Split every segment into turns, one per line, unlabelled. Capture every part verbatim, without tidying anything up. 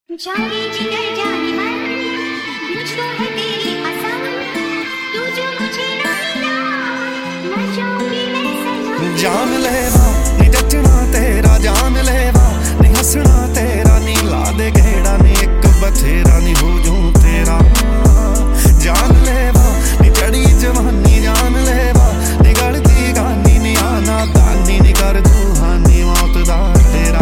जाने जिगर जाने मन मुझको है तेरी पसंद तू जो मुझे ना मिला मर जाऊंगी मैं सनम।
जान लेवा नी जचना तेरा जान लेवा नी हसना तेरा नी ला दे घेड़ा नी एक बथेरा नी हो जूं तेरा। जान लेवा नी चढ़ी जवानी जान लेवा नी गलती गानी नी आना दानी नी कर तू हानी मौत दा तेरा।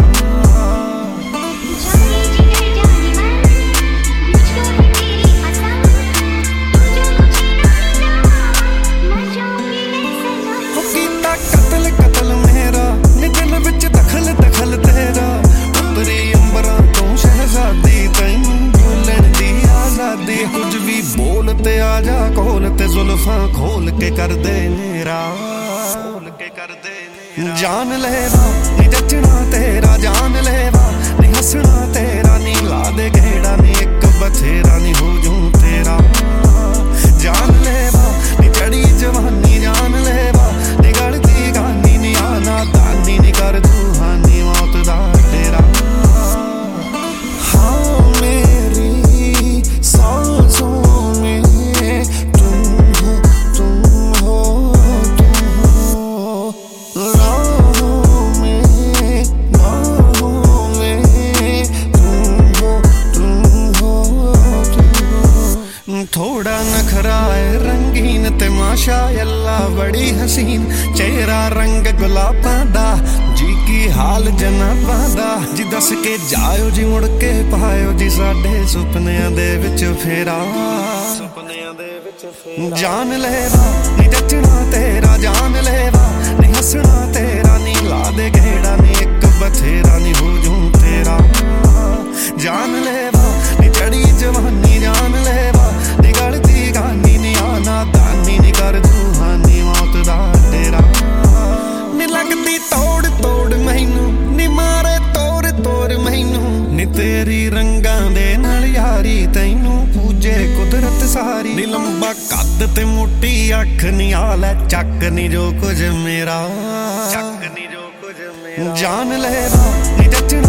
जाने जिगर जाने मन मुझको है तेरी पसंद तू जो मुझे ना मिला मर जाऊंगी मैं सनम।
हो कीता कतल कतल मेरा नी दिल विच दखल दखल तेरा उतरी अंबरां तों शहजादी तैनूं बोलण दी आजादी। कुछ भी बोल ते आ जा कोल ते जुल्फां खोल के कर दे मेरा खोल के कर दे मेरा। जान लेवा नी जचना तेरा जान लेवा नी हसना तेरा नी ला दे घेड़ा नी एक बथेरा नी हो जूं तेरा। जान लेवा नी चढ़ी जवानी जान लेवा नी गलती गानी नी आना दानी नी कर तू हानी मौत दा तेरा। हाँ मेरी सांसों में तुम हो तुम हो तुम हो राहों में बाहों में तुम हो तुम हो तुम हो। थोड़ा नखरा है रंगीन ते माशाअल्लाह बड़ी हसीन चेहरा रंग गुलाबां दा जी की हाल जनाबां दा जी दस के जायो जी मुड़ के पायो जी साडे सुपनियां दे विच फेरा सुपनियां दे विच फेरा। जान लेवा नी जचना तेरा जान लेवा नी हसना तेरा नी ला दे घेड़ा नी एक बथेरा नी हो जूं तेरा। जान लेवा नी चढ़ी जवानी जान लेवा नी गलती गानी नी आना दानी नी कर तू हानी मौत दा तेरा। नी लगदी तोड़ तोड़ मैनू नी मारे तोड़ तोड़ मैनू नी तेरी रंगां दे नाल यारी तैनू पूजे कुदरत सारी। नी लंबा कद ते मोटी अख नी आले चक नी जो कुछ मेरा चक नी जो कुछ मेरा। जान लेवा नी जचना